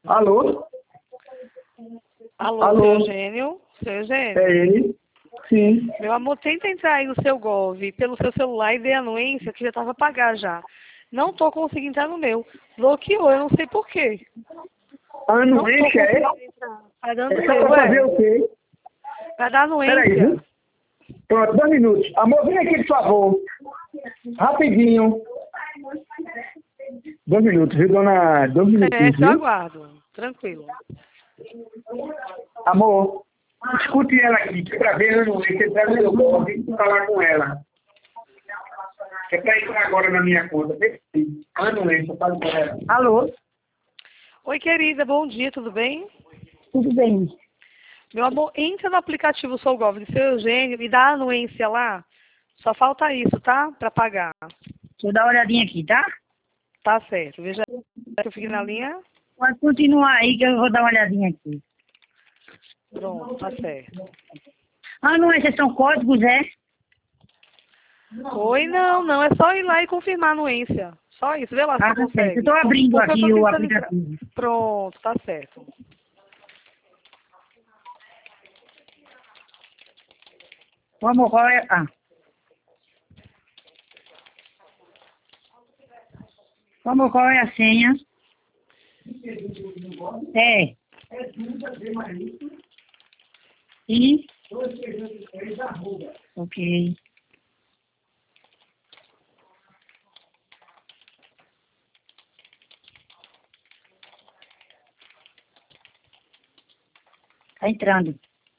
Alô? Alô, Alô? seu Eugênio? Seu Eugênio? É ele? Sim. Meu amor, tenta entrar aí no seu Gov, pelo seu celular e dê a anuência que já estava a pagar já. Não tô conseguindo entrar no meu. Bloqueou, eu não sei por quê. A Não tô anuência é? conseguindo entrar. Tá dando É só erro, pra fazer o quê? Vai dar Peraí, anuência. viu? Pronto, 2 minutos. Amor, vem aqui, por favor. Rapidinho. 2 minutos, viu, dona? 2 minutinhos, Eu viu? aguardo. Tranquilo. Amor, escute ela aqui, que é pra ver a anuência. Tá no meu blog, vem falar com ela. É pra entrar agora na minha conta. A anuência, fala com ela. Alô? Oi, querida, bom dia, tudo bem? Tudo bem? Meu amor, entra no aplicativo Sou Gov do seu Eugênio e dá a anuência lá. Só falta isso, tá? Pra pagar. Deixa eu dar uma olhadinha aqui, tá? Tá certo. Veja que eu fiquei na linha. Pode continuar aí que eu vou dar uma olhadinha aqui. Pronto, tá certo. Ah, não, esses são códigos, é? Oi, não, é só ir lá e confirmar a anuência. Só isso, vê lá se Ah, você tá certo. consegue. Eu tô abrindo Porque eu aqui tô o tentando entrar. aplicativo. Pronto, tá certo. Ô, amor, qual é? Ah. Ô, amor, qual é a senha? É. E? Ok. Tá entrando.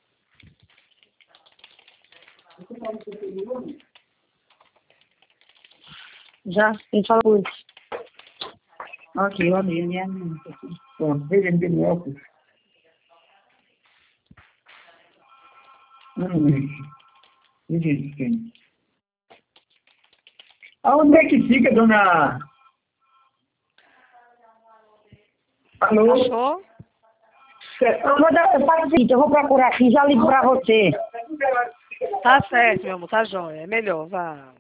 Já? Quem falou isso? Ok, eu abri a minha mente aqui. Pronto, veja ele no óculos. Anuência. Veja ele quem. Aonde é que fica, dona? Alô? Achou? Faz o seguinte, eu vou procurar aqui e já ligo pra você. Tá certo, meu amor, tá jóia. É melhor, vá.